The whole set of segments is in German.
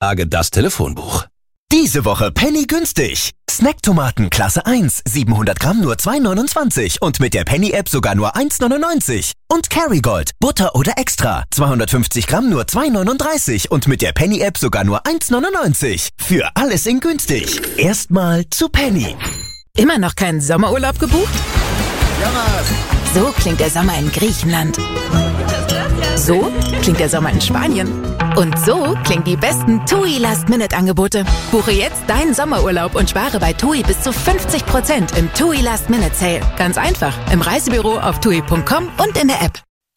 Frage das Telefonbuch. Diese Woche Penny günstig. Snacktomaten Klasse 1, 700 Gramm nur 2,29 und mit der Penny-App sogar nur 1,99. Und Kerrygold, Butter oder Extra, 250 Gramm nur 2,39 und mit der Penny-App sogar nur 1,99. Für alles in günstig. Erstmal zu Penny. Immer noch keinen Sommerurlaub gebucht? So klingt der Sommer in Griechenland. So klingt der Sommer in Spanien. Und so klingen die besten TUI Last-Minute-Angebote. Buche jetzt deinen Sommerurlaub und spare bei TUI bis zu 50% im TUI Last-Minute-Sale. Ganz einfach. Im Reisebüro, auf TUI.com und in der App.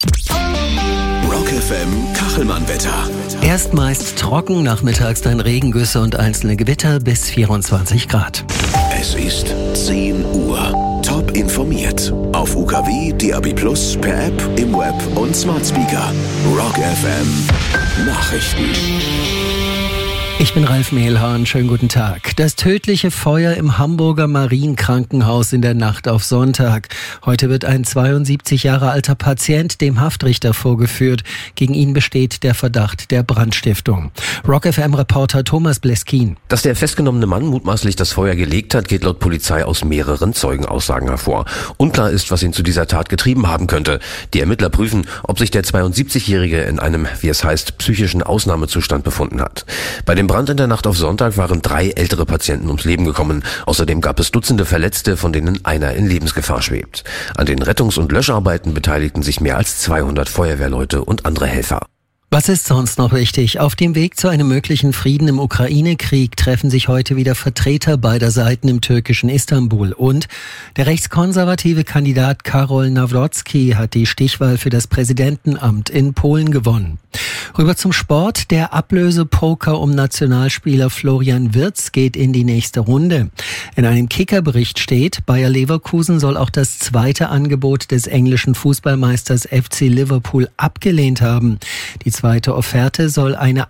Rock FM Kachelmann-Wetter. Erst meist trocken, nachmittags dann Regengüsse und einzelne Gewitter bis 24 Grad. Es ist 10 Uhr. Top informiert. Auf UKW, DAB+, per App, im Web und Smart Speaker. Rock FM Nachrichten. Ich bin Ralf Mehlhahn, schönen guten Tag. Das tödliche Feuer im Hamburger Marienkrankenhaus in der Nacht auf Sonntag. Heute wird ein 72 Jahre alter Patient dem Haftrichter vorgeführt. Gegen ihn besteht der Verdacht der Brandstiftung. Rock FM-Reporter Thomas Bleskin. Dass der festgenommene Mann mutmaßlich das Feuer gelegt hat, geht laut Polizei aus mehreren Zeugenaussagen hervor. Unklar ist, was ihn zu dieser Tat getrieben haben könnte. Die Ermittler prüfen, ob sich der 72-Jährige in einem, wie es heißt, psychischen Ausnahmezustand befunden hat. Bei dem Brand in der Nacht auf Sonntag waren 3 ältere Patienten ums Leben gekommen. Außerdem gab es Dutzende Verletzte, von denen einer in Lebensgefahr schwebt. An den Rettungs- und Löscharbeiten beteiligten sich mehr als 200 Feuerwehrleute und andere Helfer. Was ist sonst noch wichtig? Auf dem Weg zu einem möglichen Frieden im Ukraine-Krieg treffen sich heute wieder Vertreter beider Seiten im türkischen Istanbul. Und der rechtskonservative Kandidat Karol Nawrocki hat die Stichwahl für das Präsidentenamt in Polen gewonnen. Rüber zum Sport. Der Ablösepoker um Nationalspieler Florian Wirtz geht in die nächste Runde. In einem Kicker-Bericht steht, Bayer Leverkusen soll auch das zweite Angebot des englischen Fußballmeisters FC Liverpool abgelehnt haben. Die zweite Offerte soll eine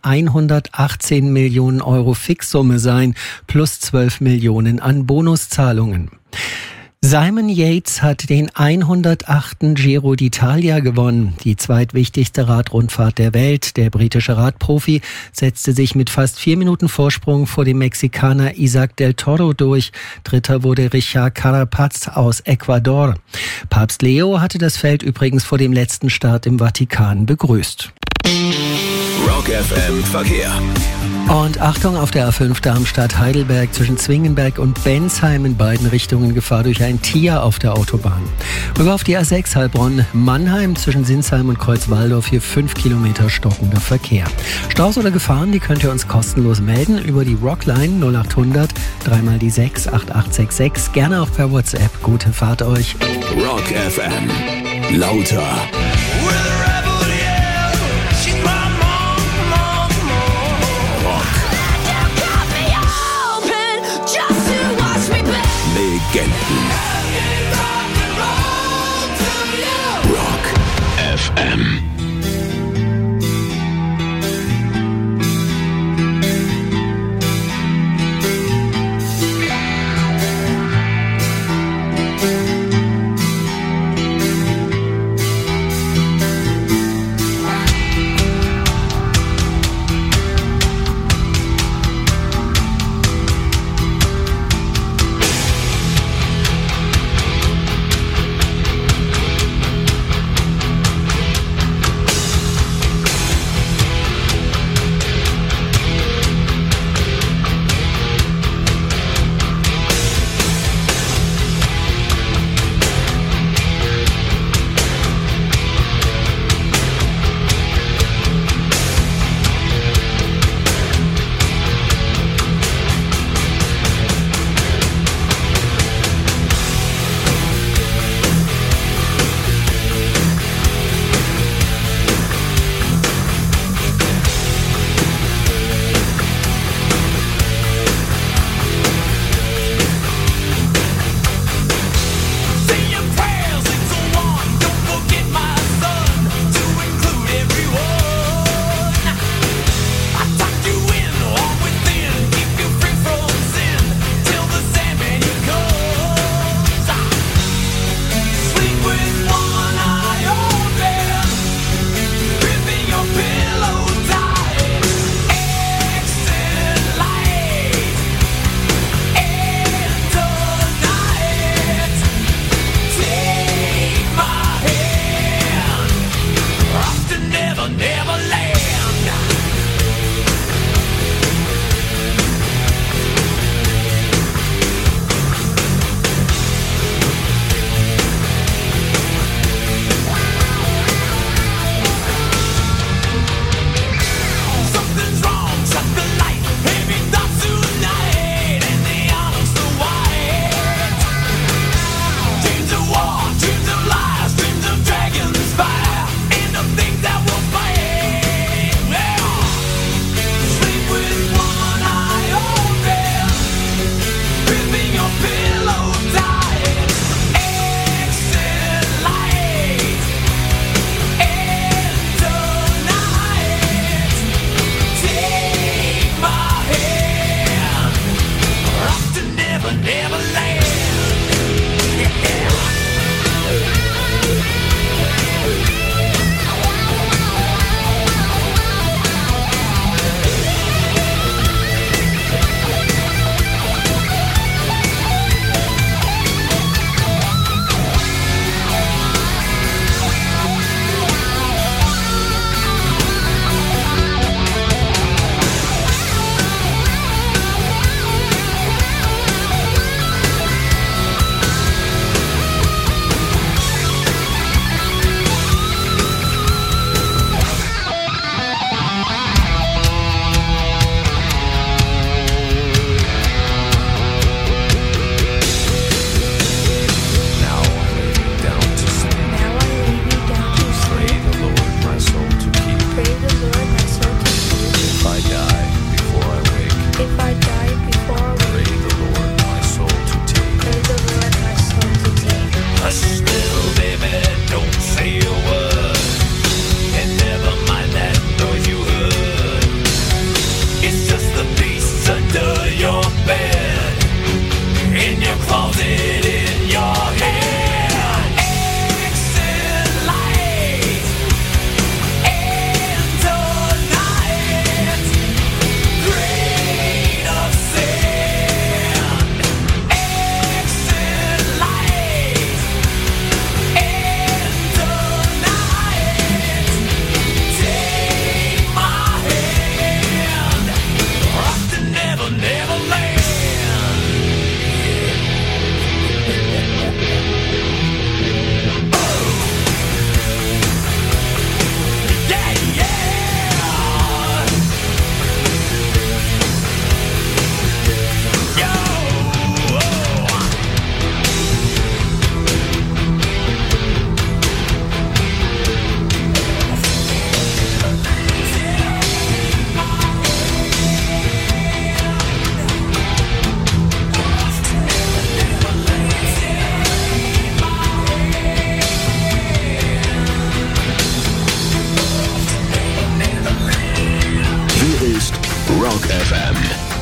118 Millionen Euro Fixsumme sein, plus 12 Millionen an Bonuszahlungen. Simon Yates hat den 108. Giro d'Italia gewonnen, die zweitwichtigste Radrundfahrt der Welt. Der britische Radprofi setzte sich mit fast 4 Minuten Vorsprung vor dem Mexikaner Isaac del Toro durch. Dritter wurde Richard Carapaz aus Ecuador. Papst Leo hatte das Feld übrigens vor dem letzten Start im Vatikan begrüßt. Rock FM Verkehr. Und Achtung, auf der A5 Darmstadt-Heidelberg zwischen Zwingenberg und Bensheim in beiden Richtungen Gefahr durch ein Tier auf der Autobahn. Rüber auf die A6 Heilbronn-Mannheim zwischen Sinsheim und Kreuzwaldorf hier 5 Kilometer stockender Verkehr. Staus oder Gefahren, die könnt ihr uns kostenlos melden über die Rockline 0800 3 die 6 8866. Gerne auch per WhatsApp. Gute Fahrt euch. Rock FM. Lauter. Legenden. Rock FM. Rock FM.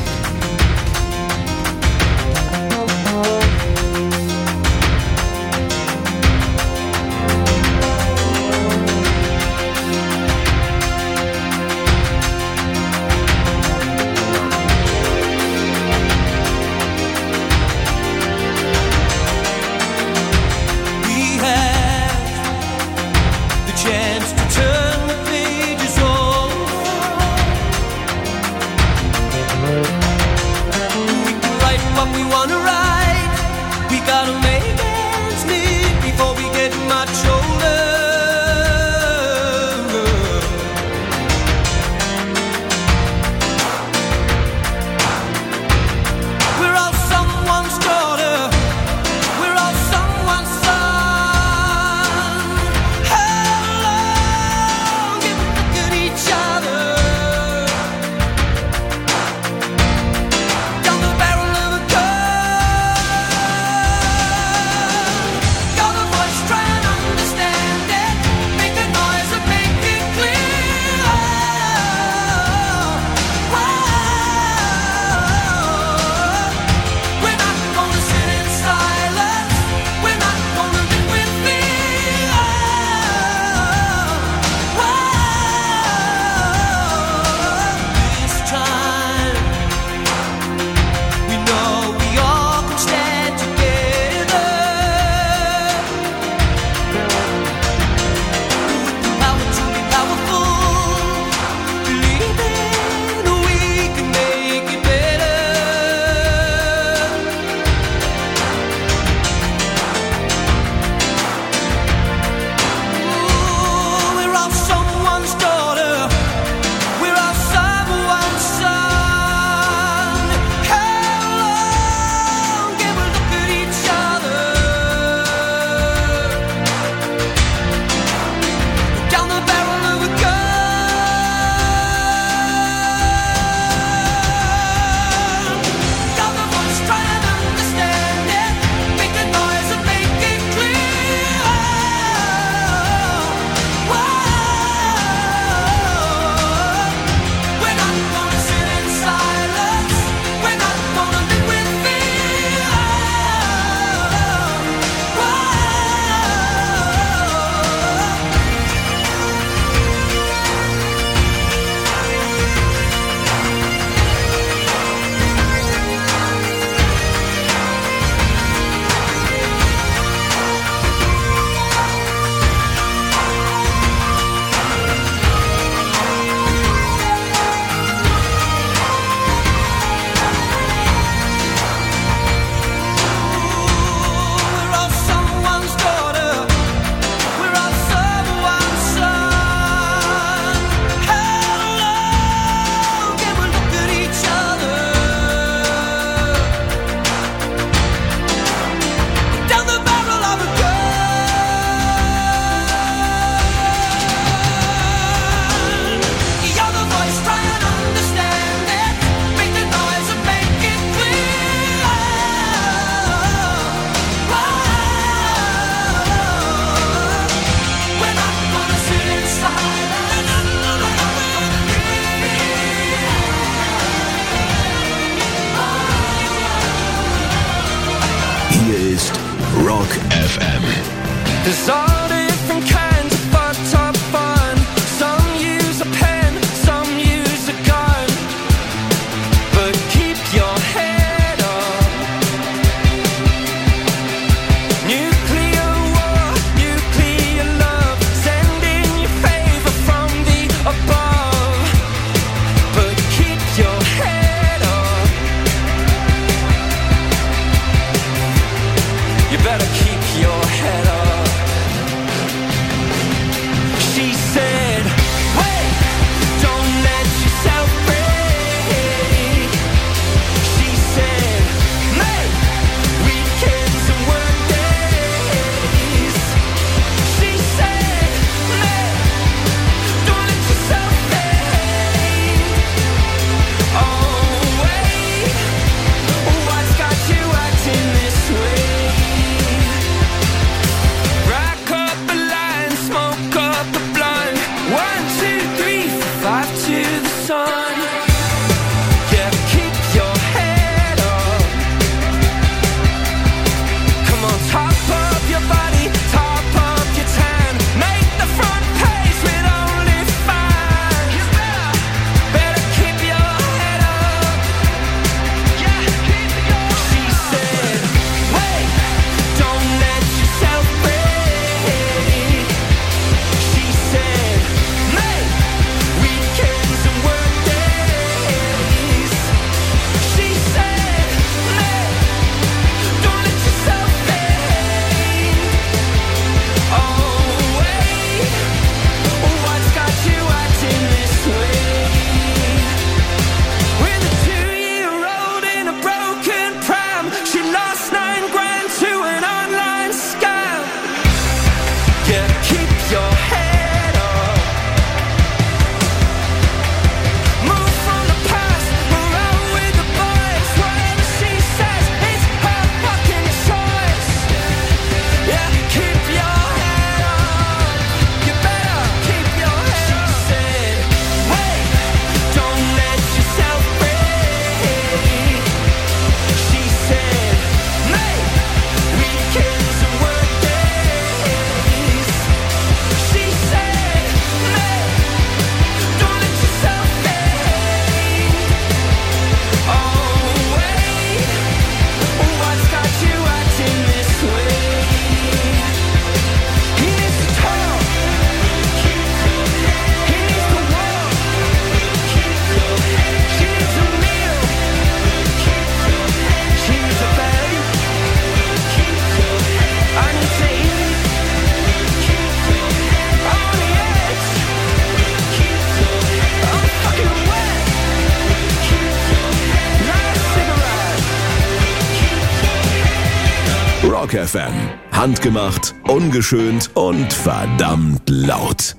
Rock FM. There's all different kinds of hot fun. Some use a pen, some use a gun. But keep your head up. Nuclear war, nuclear love. Send in your favor from the above. But keep your head up. You better keep your head up. Rock FM. Handgemacht, ungeschönt und verdammt laut.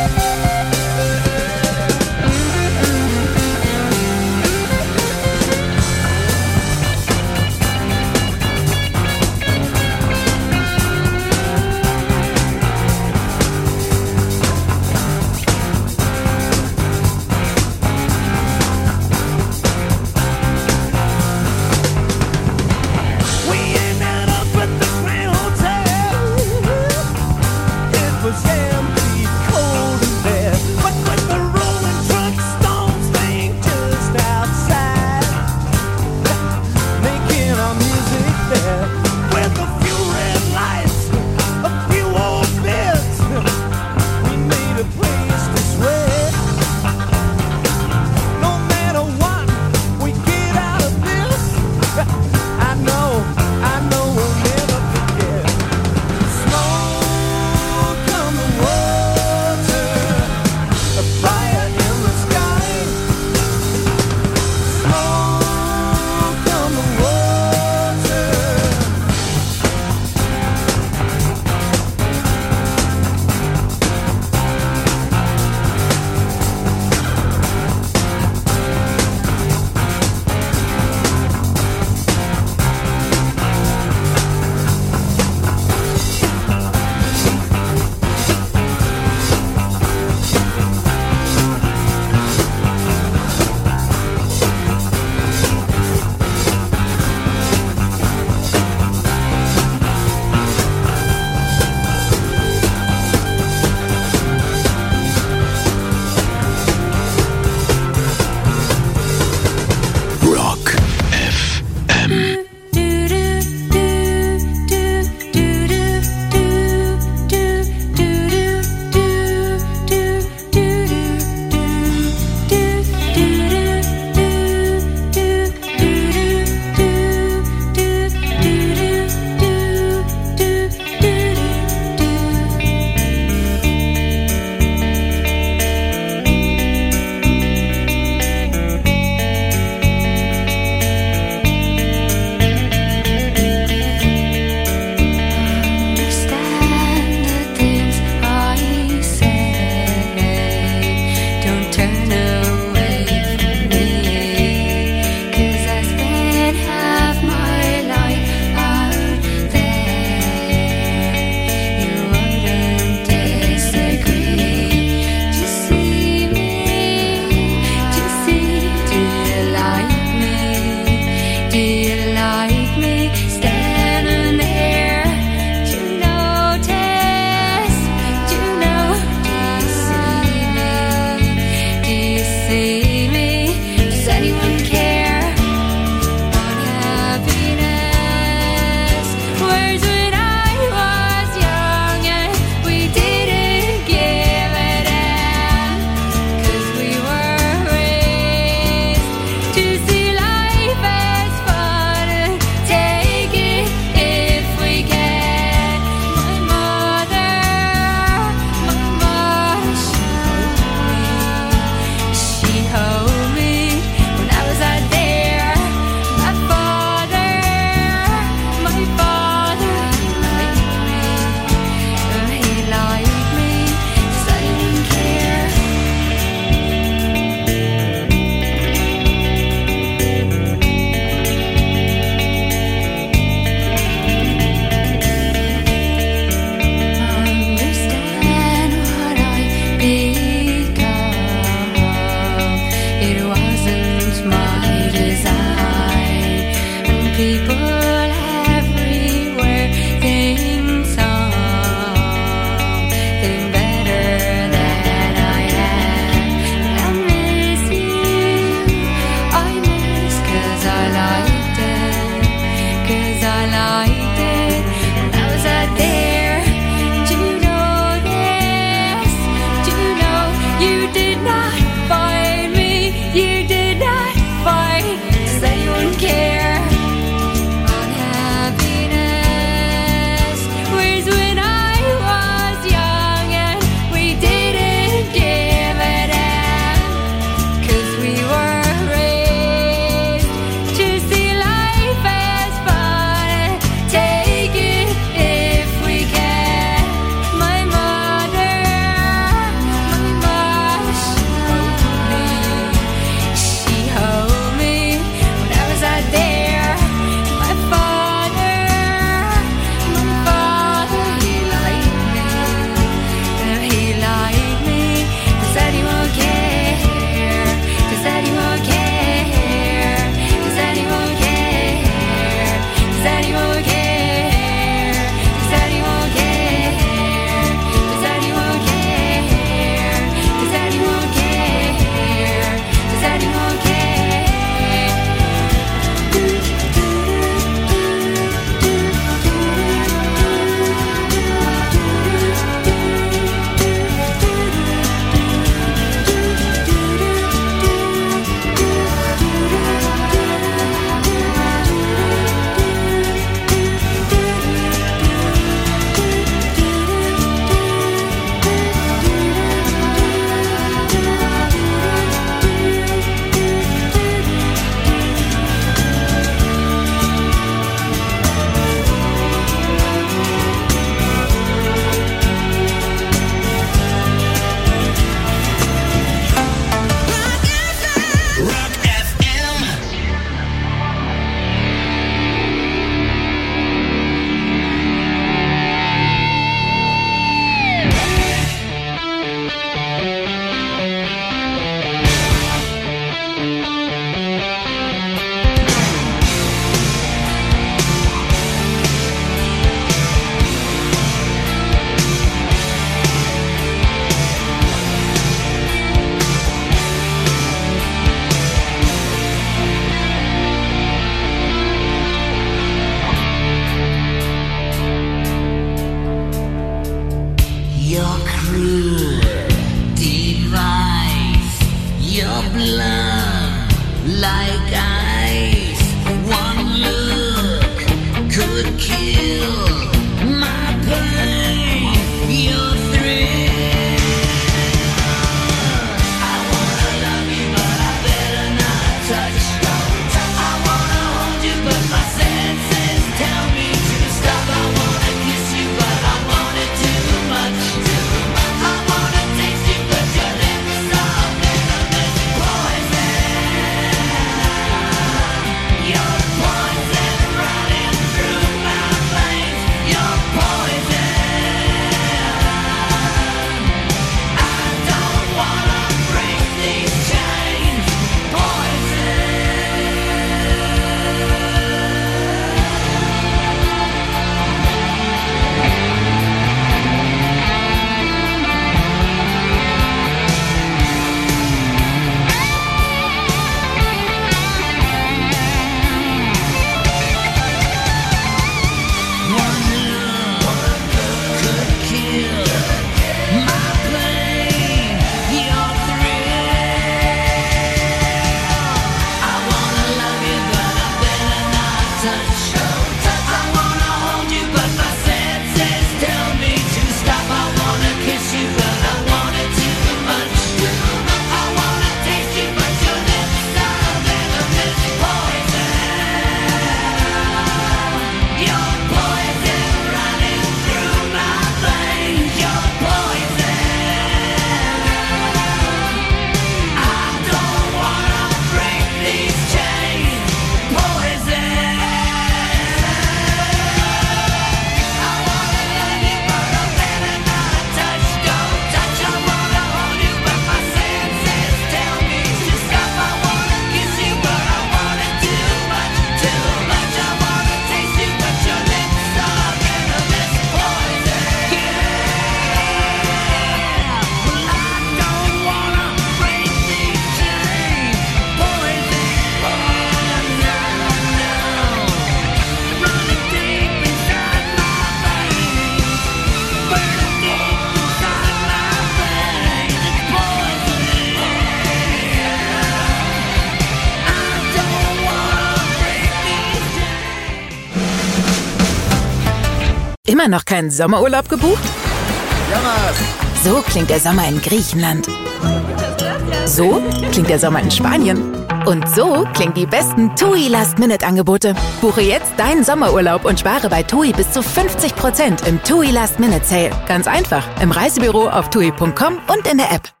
Immer noch keinen Sommerurlaub gebucht? Jonas! So klingt der Sommer in Griechenland. So klingt der Sommer in Spanien. Und so klingen die besten TUI Last-Minute-Angebote. Buche jetzt deinen Sommerurlaub und spare bei TUI bis zu 50% im TUI Last-Minute-Sale. Ganz einfach im Reisebüro auf TUI.com und in der App.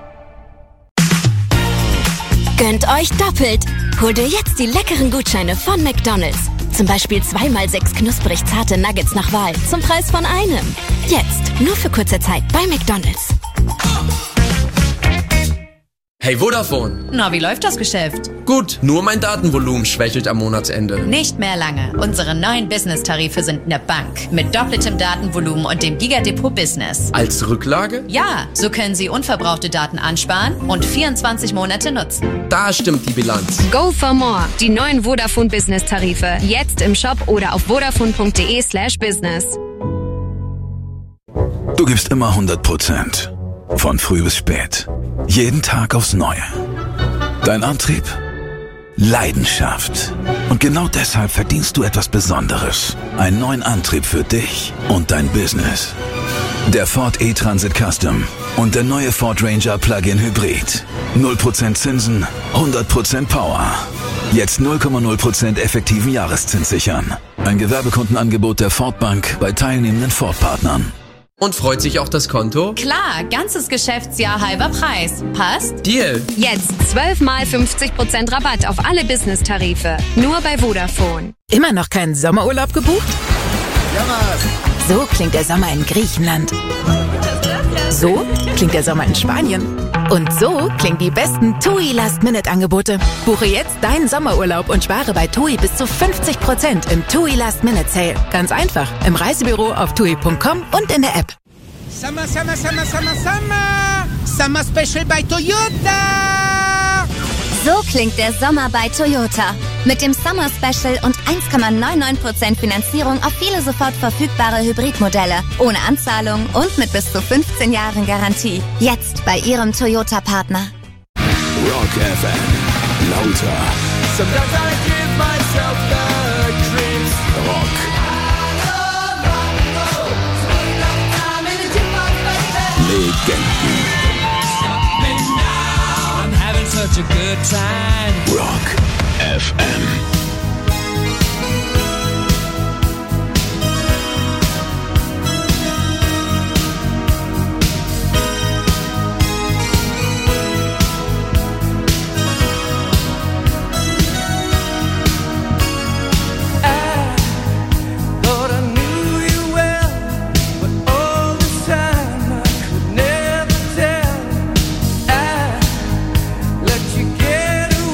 Gönnt euch doppelt. Hol dir jetzt die leckeren Gutscheine von McDonald's. Zum Beispiel 2x6 knusprig zarte Nuggets nach Wahl zum Preis von einem. Jetzt, nur für kurze Zeit bei McDonald's. Hey Vodafone. Na, wie läuft das Geschäft? Gut, nur mein Datenvolumen schwächelt am Monatsende. Nicht mehr lange. Unsere neuen Business-Tarife sind eine Bank. Mit doppeltem Datenvolumen und dem Gigadepot Business. Als Rücklage? Ja, so können Sie unverbrauchte Daten ansparen und 24 Monate nutzen. Da stimmt die Bilanz. Go for more. Die neuen Vodafone Business-Tarife. Jetzt im Shop oder auf vodafone.de/business. Du gibst immer 100%. Von früh bis spät. Jeden Tag aufs Neue. Dein Antrieb? Leidenschaft. Und genau deshalb verdienst du etwas Besonderes. Einen neuen Antrieb für dich und dein Business. Der Ford E-Transit Custom und der neue Ford Ranger Plug-in Hybrid. 0% Zinsen, 100% Power. Jetzt 0,0% effektiven Jahreszins sichern. Ein Gewerbekundenangebot der Ford Bank bei teilnehmenden Ford-Partnern. Und freut sich auch das Konto? Klar, ganzes Geschäftsjahr halber Preis. Passt? Deal! Jetzt 12 mal 50% Rabatt auf alle Business-Tarife. Nur bei Vodafone. Immer noch keinen Sommerurlaub gebucht? Jonas! So klingt der Sommer in Griechenland. So klingt der Sommer in Spanien. Und so klingen die besten TUI Last-Minute-Angebote. Buche jetzt deinen Sommerurlaub und spare bei TUI bis zu 50% im TUI Last-Minute-Sale. Ganz einfach im Reisebüro auf TUI.com und in der App. Summer, summer, summer, summer, summer! Summer Special bei Toyota! So klingt der Sommer bei Toyota. Mit dem Summer Special und 1,99% Finanzierung auf viele sofort verfügbare Hybridmodelle. Ohne Anzahlung und mit bis zu 15 Jahren Garantie. Jetzt bei Ihrem Toyota-Partner. Rock FM. Lauter. Sometimes I give myself the creeps. Rock. Legenden. I'm having such a good time. Rock FM. Let you get away.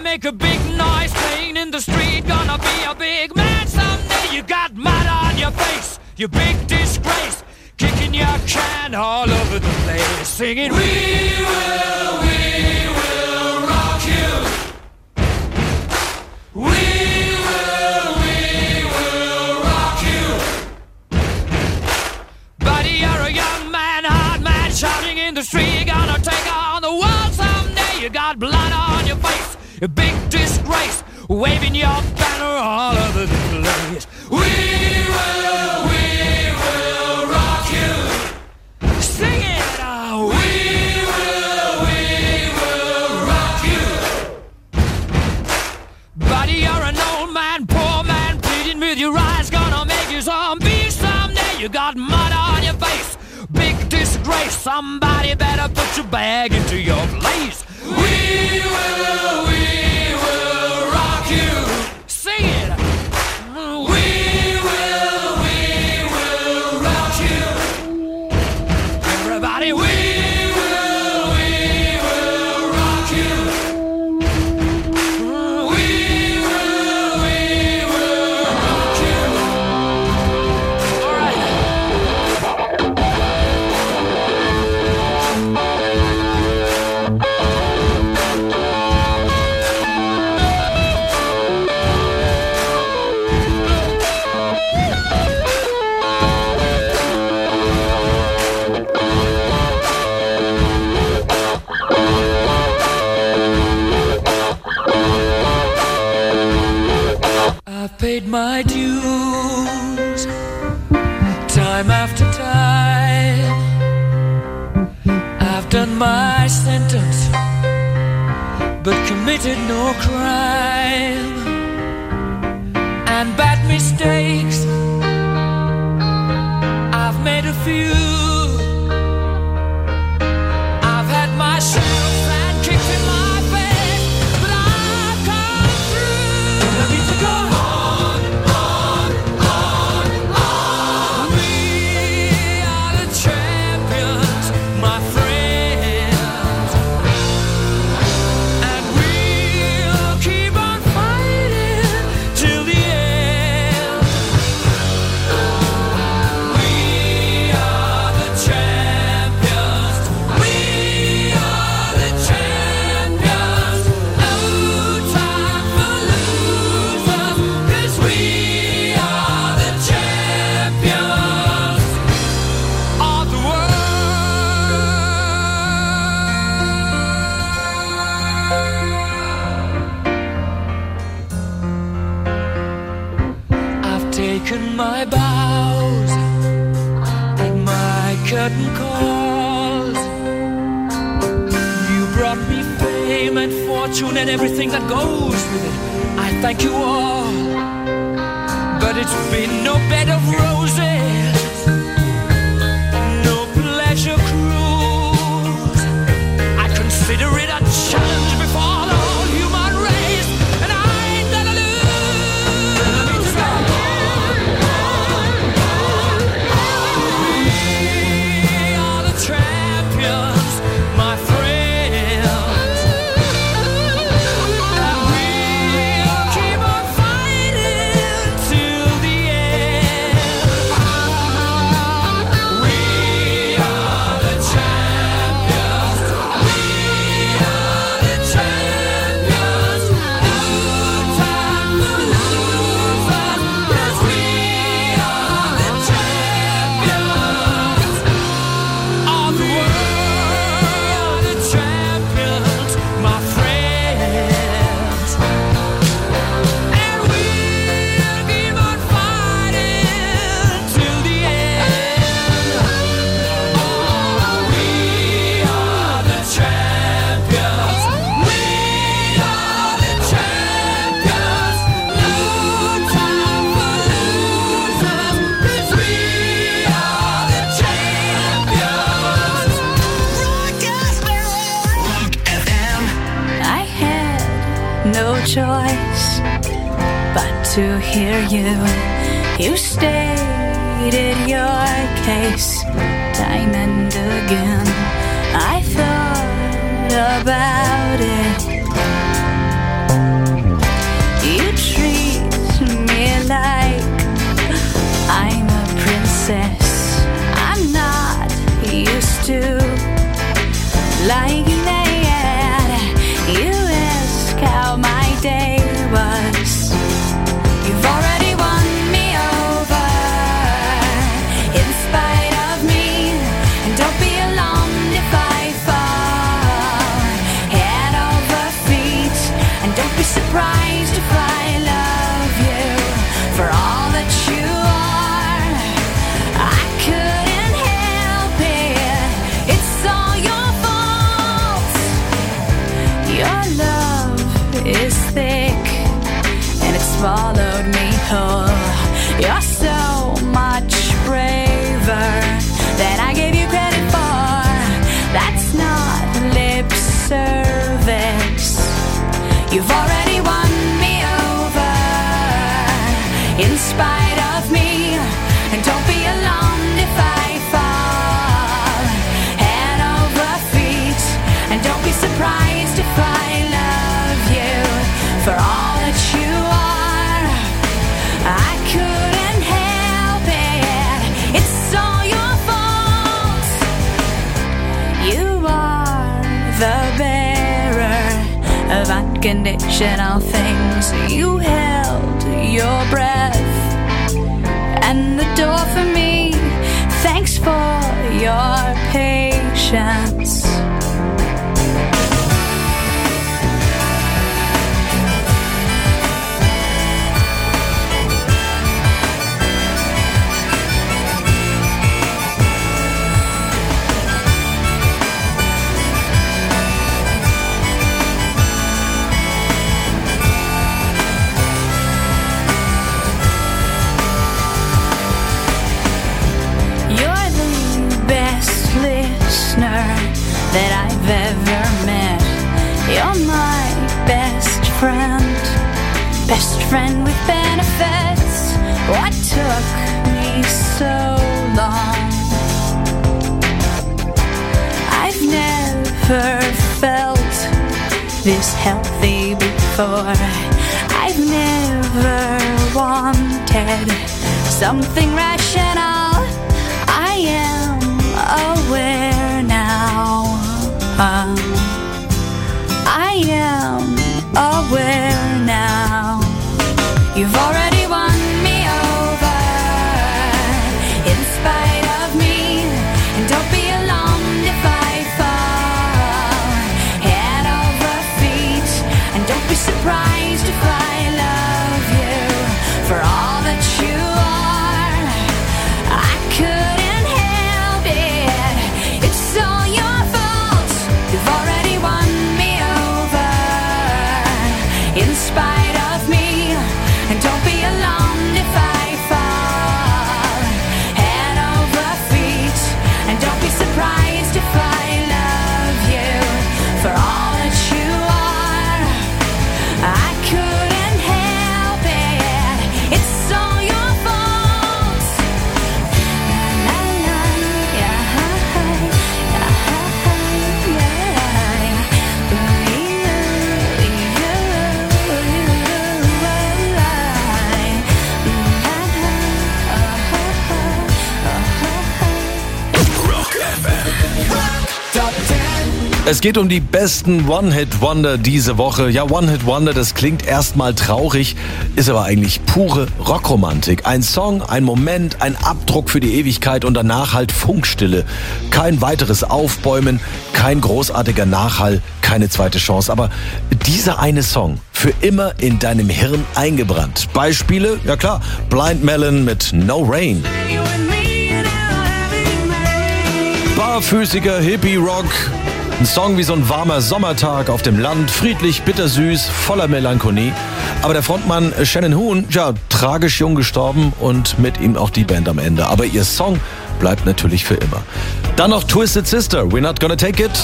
make a big noise playing in the street. Gonna be a big man someday. You got mud on your face, you big disgrace. Kicking your can all over the place, singing, we will rock you. We will rock you. Buddy, you're a young man, hard man, shouting in the street. You're gonna take on the world someday. You got blood on your face, a big disgrace, waving your banner all over the place. We will rock you. Sing it now. We will rock you. Buddy, you're an old man, poor man, pleading with your eyes. Gonna make you zombie someday. You got mud on your face, big disgrace. Somebody better put your bag into your place. We will rock you. Sing it. We will rock you. Everybody, we will rock you. We will rock you. All right. I've paid my dues, time after time. I've done my sentence, but committed no crime. And bad mistakes, I've made a few. I've had my share of bad kicks in my face, but I've come through. I need to go on. We are the champions, my friends, and we'll keep on fighting till the end. We are the champions. We are the champions. No time for losers, 'cause we are the champions of the world. I've taken my bows and my curtain calls. You brought me fame and fortune and everything that goes with it. I thank you all, but it's been no bed of roses, no pleasure cruise. I consider it a challenge before the whole human race, and I ain't gonna lose. We are the champions, my friends, and we'll keep on fighting till the end. We are the champions. We are the champions. No time for losers, 'cause we are the champions of the world. The champions, my friends, and we'll keep on fighting till the end. Oh, we are the champions. We are the champions. No time for losers, 'cause we are the champions. Rock FM. I had no choice but to hear you. You stated your case time and again. I thought about it. irrational things. You held your breath and the door for me. Thanks for your patience. That I've ever met. You're my best friend with benefits. What took me so long? I've never felt this healthy before. I've never wanted something rational. I am aware now. I am aware now. You've already won me over in spite of me. And don't be alarmed if I fall head over feet. And don't be surprised if I love you for all that you are. I couldn't help it. It's all your fault. You've already won me over in spite of me. And don't be alarmed if I fall head over feet. And don't be surprised if I love you for all that you are. I couldn't help it. It's all your fault. La, la, yeah, Es geht um die besten One-Hit-Wonder diese Woche. Ja, One-Hit-Wonder, das klingt erstmal traurig, ist aber eigentlich pure Rockromantik. Ein Song, ein Moment, ein Abdruck für die Ewigkeit und danach halt Funkstille. Kein weiteres Aufbäumen, kein großartiger Nachhall, keine zweite Chance. Aber dieser eine Song, für immer in deinem Hirn eingebrannt. Beispiele? Ja klar, Blind Melon mit No Rain. Barfüßiger Hippie-Rock. Ein Song wie so ein warmer Sommertag auf dem Land, friedlich, bittersüß, voller Melancholie. Aber der Frontmann Shannon Hoon, ja, tragisch jung gestorben und mit ihm auch die Band am Ende. Aber ihr Song bleibt natürlich für immer. Dann noch Twisted Sister, We're Not Gonna Take It.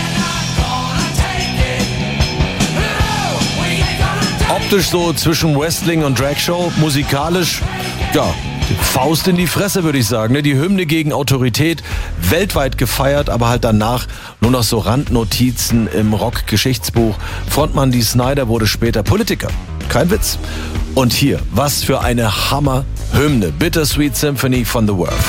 Optisch so zwischen Wrestling und Dragshow, musikalisch, ja, Faust in die Fresse, würde ich sagen. Die Hymne gegen Autorität, weltweit gefeiert, aber halt danach nur noch so Randnotizen im Rock-Geschichtsbuch. Frontmann Dee Snider wurde später Politiker. Kein Witz. Und hier, was für eine Hammer-Hymne. Bittersweet Symphony von The Worth.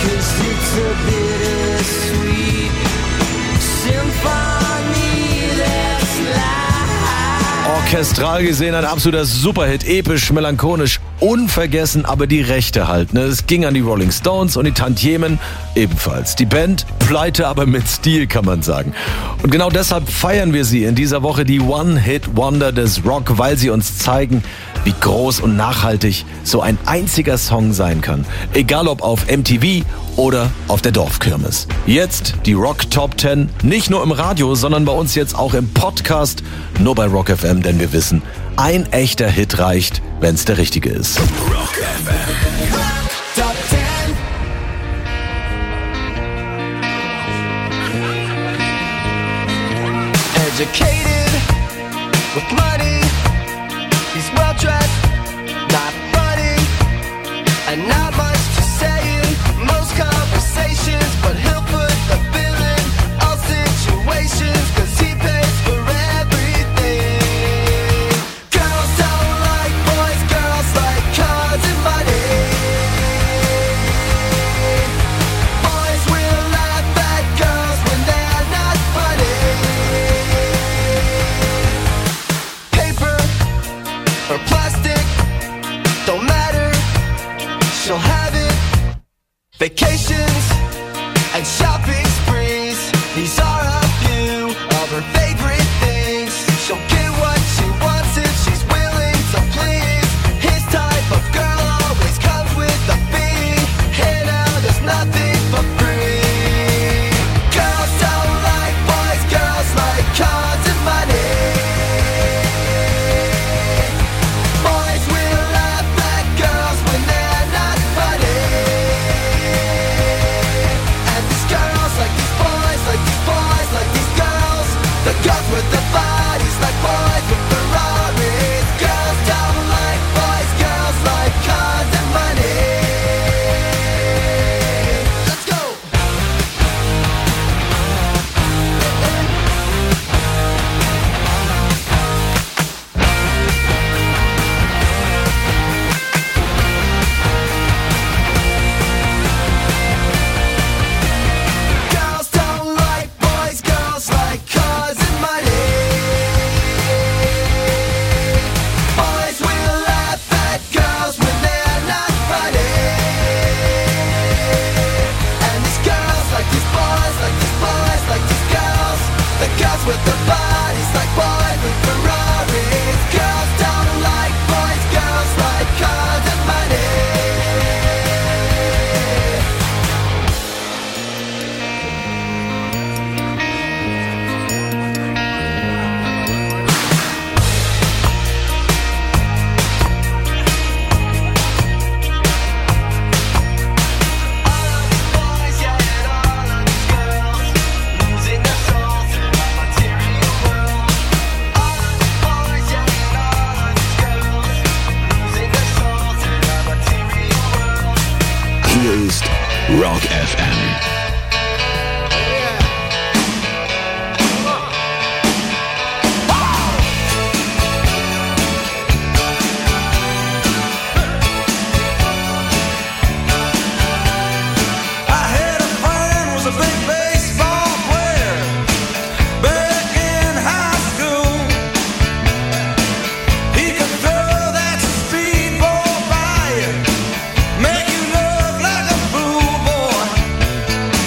Orchestral gesehen ein absoluter Superhit, episch, melancholisch, unvergessen, aber die Rechte halt. Ne? Es ging an die Rolling Stones und die Tantiemen ebenfalls. Die Band pleite, aber mit Stil, kann man sagen. Und genau deshalb feiern wir sie in dieser Woche, die One-Hit-Wonder des Rock, weil sie uns zeigen, wie groß und nachhaltig so ein einziger Song sein kann. Egal ob auf MTV oder auf der Dorfkirmes. Jetzt die Rock Top 10, nicht nur im Radio, sondern bei uns jetzt auch im Podcast, nur bei Rock FM, denn wir wissen, ein echter Hit reicht, wenn es der richtige ist. Rock FM. Top 10. Educated with money, he's well dressed, not funny, and not much to say in most conversations, but he'll put the bill in all situations, 'cause he pays for everything. Girls don't like boys, girls like cars and money. Boys will laugh at girls when they're not funny. Vacations and shopping sprees, these are a few of her favorite things. She'll get what she wants if she's willing to please. His type of girl always comes with a fee. And now there's nothing for free. Girls don't like boys, girls like cars and money. Boys will laugh at girls when they're not funny. And these girls like these boys, like these boys, like these girls. The girls with the bodies like boys with Ferraris. Girls don't like boys, girls like cars and money. Let's go! Girls don't like boys, girls like cars and money. Boys will laugh at girls when they're not funny. And these girls like these boys, like these boys, like these girls. The girls with the bodies like boys with Ferraris. Girls don't like boys, girls like cars and money. Hier ist Rock FM. I had a friend who was a big baseball player back in high school. He could throw that speedball by you, make you look like a fool, boy.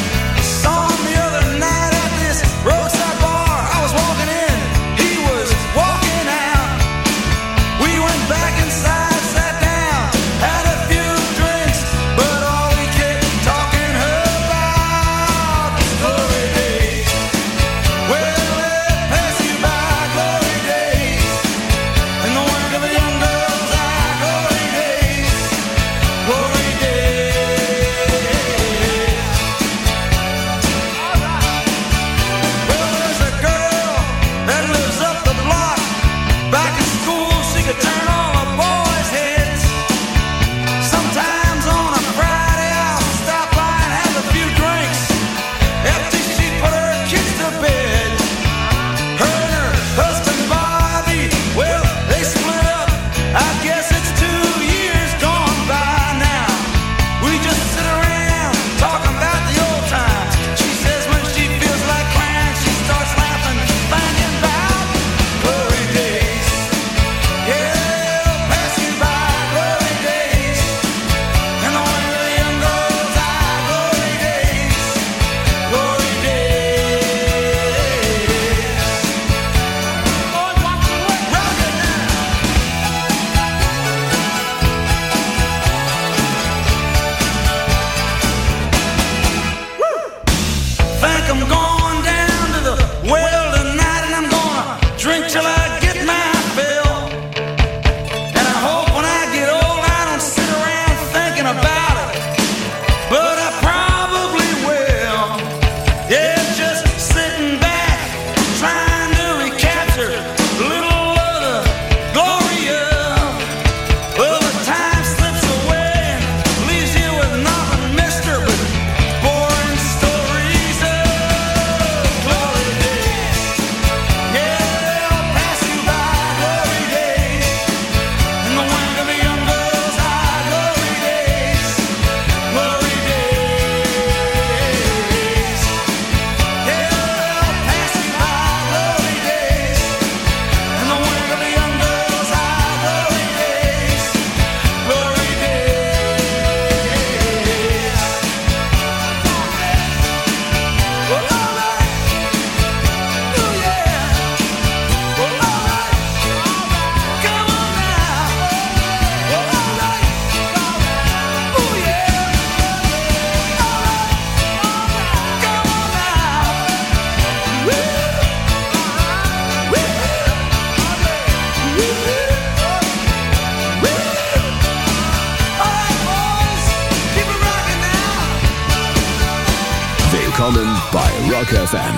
Willkommen bei Rock FM.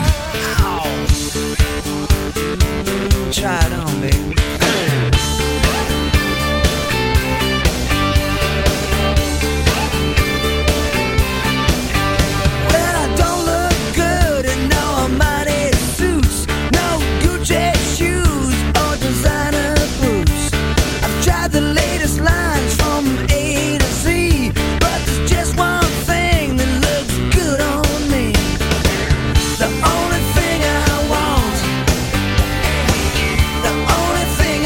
Try it on, baby. Well, I don't look good in no money suits, no Gucci shoes or designer boots. I've tried the latest lines from A to Z, but there's just one thing that looks good on me. The only thing I want, the only thing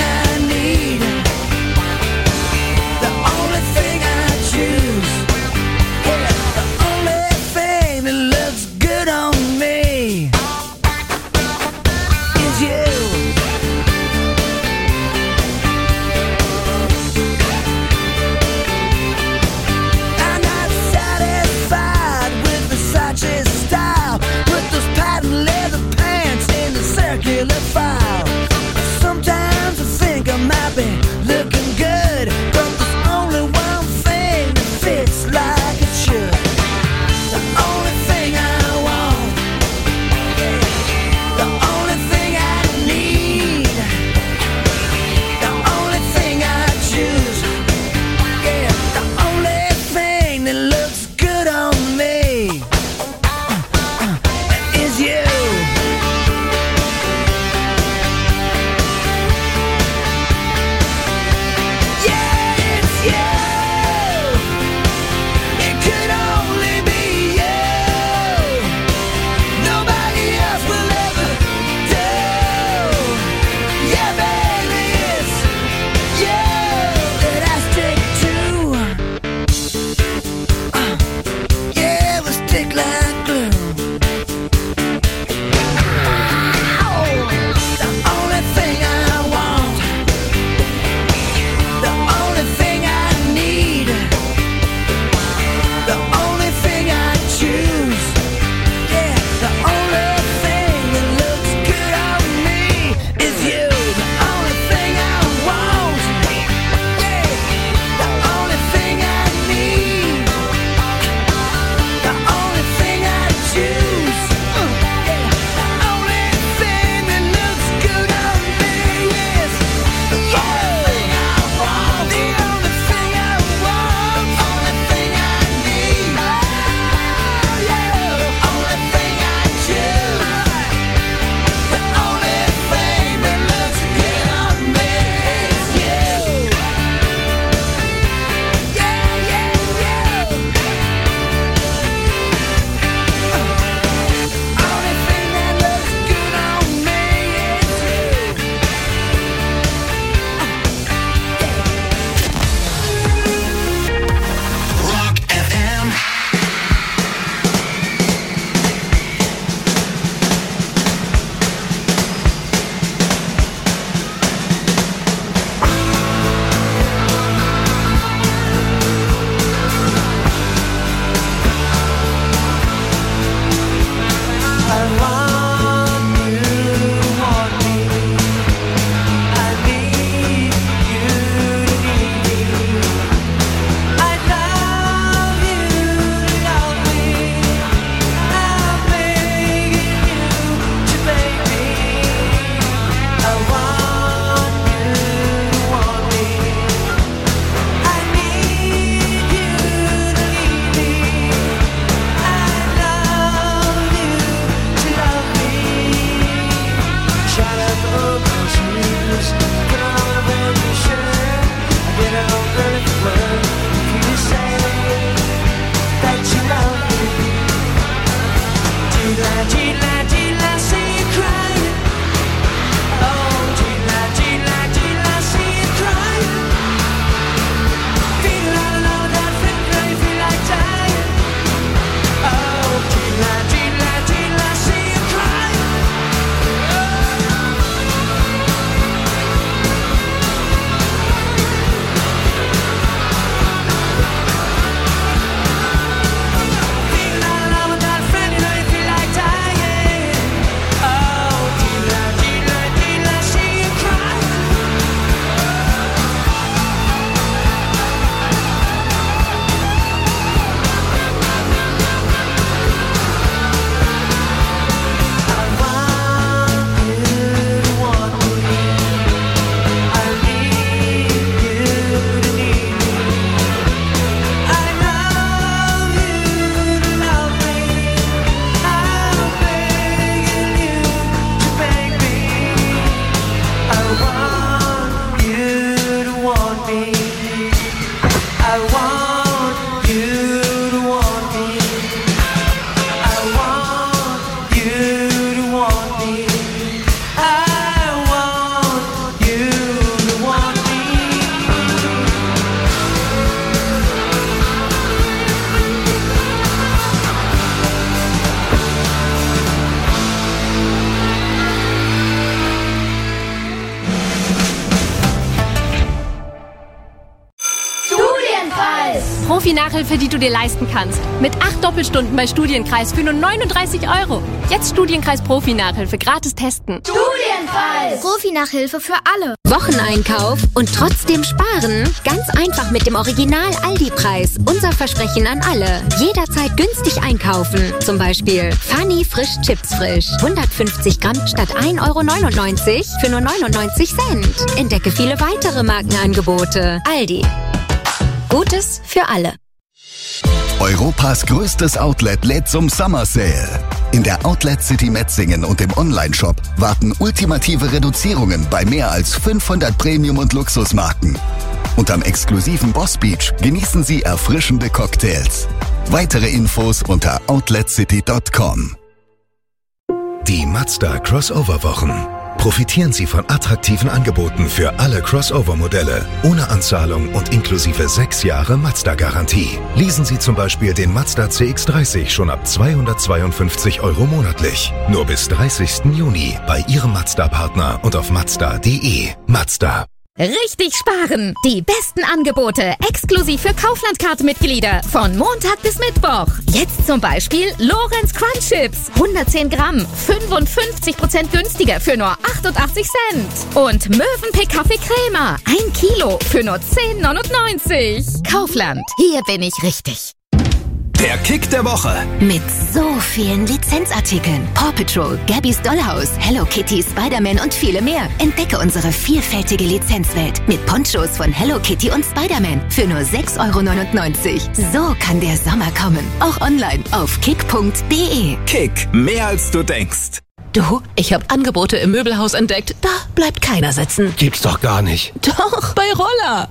Profi-Nachhilfe, die du dir leisten kannst. Mit 8 Doppelstunden bei Studienkreis für nur 39 €. Jetzt Studienkreis Profi-Nachhilfe gratis testen. Studienkreis! Profi-Nachhilfe für alle. Wocheneinkauf und trotzdem sparen? Ganz einfach mit dem Original-Aldi-Preis. Unser Versprechen an alle. Jederzeit günstig einkaufen. Zum Beispiel Funny Frisch Chips Frisch. 150 Gramm statt 1,99 € für nur 99 Cent. Entdecke viele weitere Markenangebote. Aldi. Gutes für alle. Europas größtes Outlet lädt zum Summer Sale. In der Outlet City Metzingen und im Onlineshop warten ultimative Reduzierungen bei mehr als 500 Premium- und Luxusmarken. Und am exklusiven Boss Beach genießen Sie erfrischende Cocktails. Weitere Infos unter outletcity.com. Die Mazda Crossover-Wochen. Profitieren Sie von attraktiven Angeboten für alle Crossover-Modelle, ohne Anzahlung und inklusive 6 Jahre Mazda-Garantie. Leasen Sie zum Beispiel den Mazda CX-30 schon ab 252 € monatlich. Nur bis 30. Juni bei Ihrem Mazda-Partner und auf Mazda.de. Mazda. Richtig sparen! Die besten Angebote exklusiv für Kaufland-Card-Mitglieder von Montag bis Mittwoch. Jetzt zum Beispiel Lorenz Crunch Chips, 110 Gramm, 55% günstiger für nur 88 Cent. Und Mövenpick Kaffee Crema, 1 Kilo für nur 10,99 €. Kaufland, hier bin ich richtig. Der Kick der Woche. Mit so vielen Lizenzartikeln. Paw Patrol, Gabby's Dollhouse, Hello Kitty, Spider-Man und viele mehr. Entdecke unsere vielfältige Lizenzwelt mit Ponchos von Hello Kitty und Spider-Man für nur 6,99 €. So kann der Sommer kommen. Auch online auf kick.de. Kick, mehr als du denkst. Du, ich habe Angebote im Möbelhaus entdeckt. Da bleibt keiner sitzen. Gibt's doch gar nicht. Doch, bei Roller.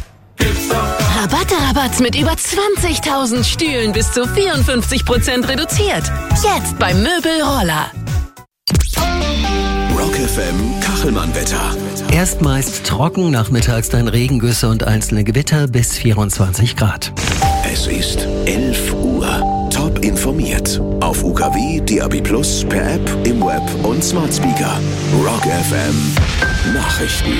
Rabatte mit über 20.000 Stühlen bis zu 54% reduziert. Jetzt beim Möbel Roller. Rock FM Kachelmann-Wetter. Erst meist trocken, nachmittags dann Regengüsse und einzelne Gewitter bis 24 Grad. Es ist 11 Uhr. Top informiert. Auf UKW, DAB+, per App, im Web und Smart Speaker. Rock FM Nachrichten.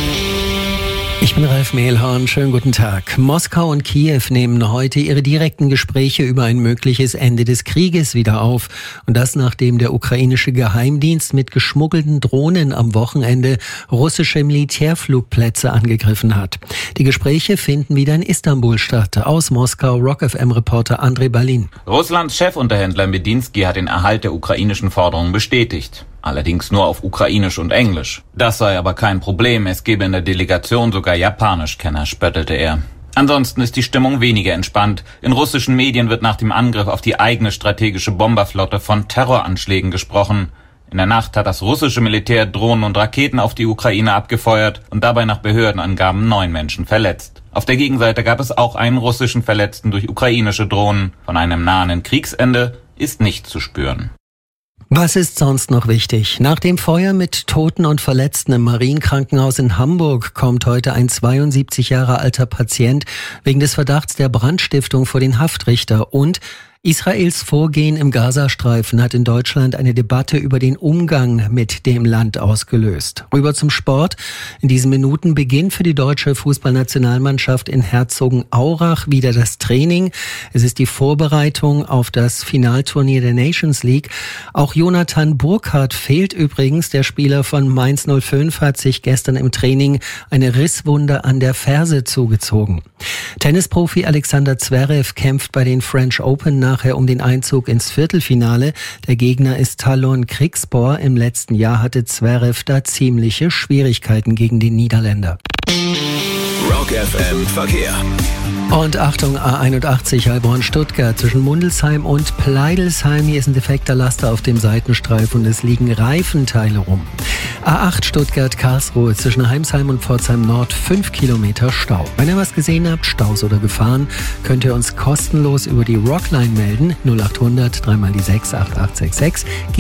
Ich bin Ralf Mehlhorn, schönen guten Tag. Moskau und Kiew nehmen heute ihre direkten Gespräche über ein mögliches Ende des Krieges wieder auf. Und das nachdem der ukrainische Geheimdienst mit geschmuggelten Drohnen am Wochenende russische Militärflugplätze angegriffen hat. Die Gespräche finden wieder in Istanbul statt. Aus Moskau, Rock FM-Reporter Andrei Balin. Russlands Chefunterhändler Medinsky hat den Erhalt der ukrainischen Forderungen bestätigt. Allerdings nur auf Ukrainisch und Englisch. Das sei aber kein Problem, es gebe in der Delegation sogar Japanischkenner, spöttelte er. Ansonsten ist die Stimmung weniger entspannt. In russischen Medien wird nach dem Angriff auf die eigene strategische Bomberflotte von Terroranschlägen gesprochen. In der Nacht hat das russische Militär Drohnen und Raketen auf die Ukraine abgefeuert und dabei nach Behördenangaben 9 Menschen verletzt. Auf der Gegenseite gab es auch einen russischen Verletzten durch ukrainische Drohnen. Von einem nahenden Kriegsende ist nichts zu spüren. Was ist sonst noch wichtig? Nach dem Feuer mit Toten und Verletzten im Marienkrankenhaus in Hamburg kommt heute ein 72 Jahre alter Patient wegen des Verdachts der Brandstiftung vor den Haftrichter. Und Israels Vorgehen im Gazastreifen hat in Deutschland eine Debatte über den Umgang mit dem Land ausgelöst. Rüber zum Sport. In diesen Minuten beginnt für die deutsche Fußballnationalmannschaft in Herzogenaurach wieder das Training. Es ist die Vorbereitung auf das Finalturnier der Nations League. Auch Jonathan Burkhardt fehlt übrigens. Der Spieler von Mainz 05 hat sich gestern im Training eine Risswunde an der Ferse zugezogen. Tennisprofi Alexander Zverev kämpft bei den French Open nachher um den Einzug ins Viertelfinale. Der Gegner ist Talon Kriegspor. Im letzten Jahr hatte Zverev da ziemliche Schwierigkeiten gegen den Niederländer. Rock FM Verkehr. Und Achtung, A81 Heilbronn-Stuttgart zwischen Mundelsheim und Pleidelsheim. Hier ist ein defekter Laster auf dem Seitenstreifen und es liegen Reifenteile rum. A8 Stuttgart-Karlsruhe zwischen Heimsheim und Pforzheim Nord 5 Kilometer Stau. Wenn ihr was gesehen habt, Staus oder Gefahren, könnt ihr uns kostenlos über die Rockline melden. 0800 3 mal die 6 8866.